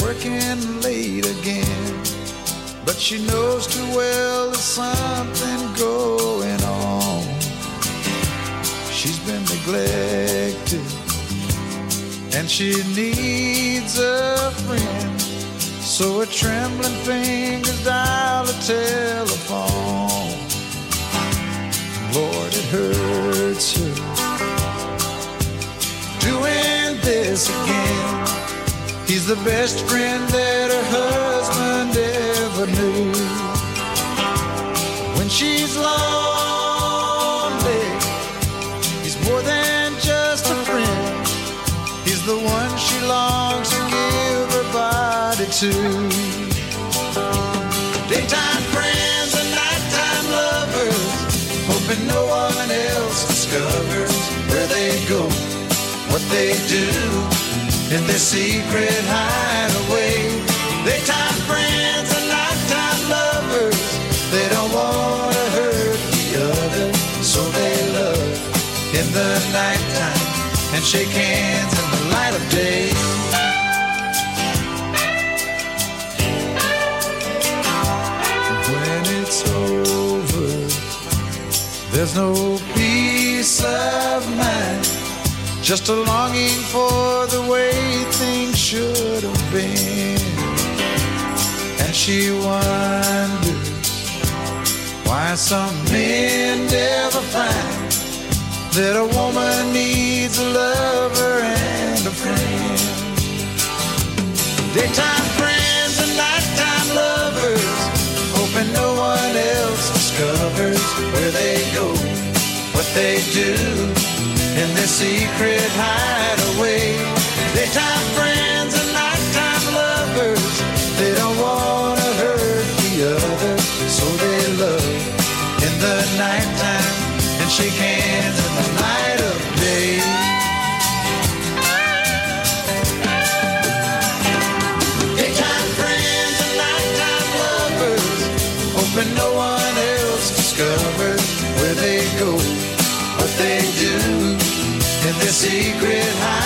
working late again, but she knows too well there's something going on. She's been neglected, and she needs a friend. So her trembling fingers dial a telephone. Lord, it hurts her doing this again. He's the best friend that her husband ever knew. When she's lonely, he's more than just a friend. He's the one she longs to give her body to. Daytime friends and nighttime lovers, hoping no one else discovers where they go, what they do in their secret hideaway. Daytime friends and nighttime lovers, they don't want to hurt the other, so they love in the nighttime and shake hands in the light of day. When it's over, there's no peace of mind, just a longing for the way things should have been. And she wonders why some men never find that a woman needs a lover and a friend. Daytime friends and nighttime lovers, hoping no one else discovers where they go, what they do in their secret hideaway. Daytime friends and nighttime lovers, they don't want to hurt the other, so they love in the nighttime and shake hands in the light of day. Daytime friends and nighttime lovers, hoping no one else discovers where they go, what they do in their secret hideaway.